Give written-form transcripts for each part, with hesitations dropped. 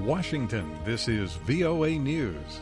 Washington, this is VOA News.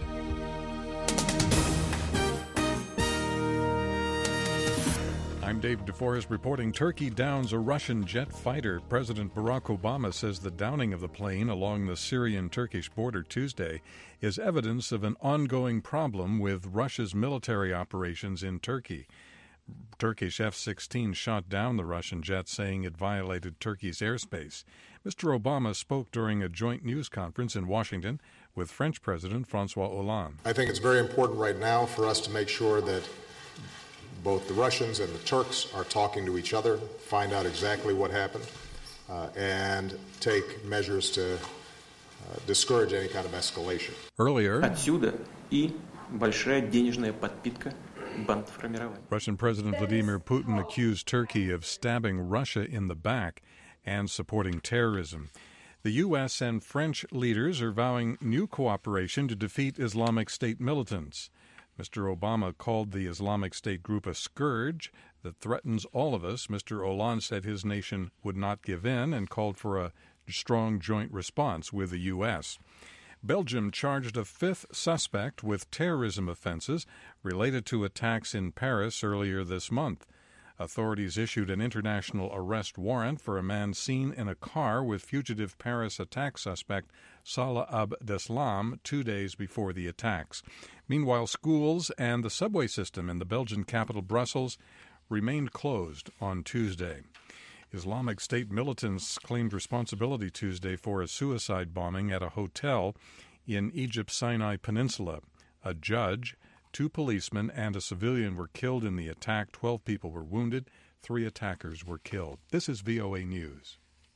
I'm Dave DeForest reporting Turkey downs a Russian jet fighter. President Barack Obama says the downing of the plane along the Syrian-Turkish border Tuesday is evidence of an ongoing problem with Russia's military operations in Turkey. Turkish F-16 shot down the Russian jet, saying it violated Turkey's airspace. Mr. Obama spoke during a joint news conference in Washington with French President François Hollande. I think it's very important right now for us to make sure that both the Russians and the Turks are talking to each other, find out exactly what happened, and take measures to discourage any kind of escalation. Earlier, Отсюда и большая денежная подпитка. Russian President Vladimir Putin accused Turkey of stabbing Russia in the back and supporting terrorism. The U.S. and French leaders are vowing new cooperation to defeat Islamic State militants. Mr. Obama called the Islamic State group a scourge that threatens all of us. Mr. Hollande said his nation would not give in and called for a strong joint response with the U.S. Belgium charged a fifth suspect with terrorism offenses related to attacks in Paris earlier this month. Authorities issued an international arrest warrant for a man seen in a car with fugitive Paris attack suspect Salah Abdeslam 2 days before the attacks. Meanwhile, schools and the subway system in the Belgian capital Brussels remained closed on Tuesday. Islamic State militants claimed responsibility Tuesday for a suicide bombing at a hotel in Egypt's Sinai Peninsula. A judge, 2 policemen, and a civilian were killed in the attack. 12 people were wounded. 3 attackers were killed. This is VOA News.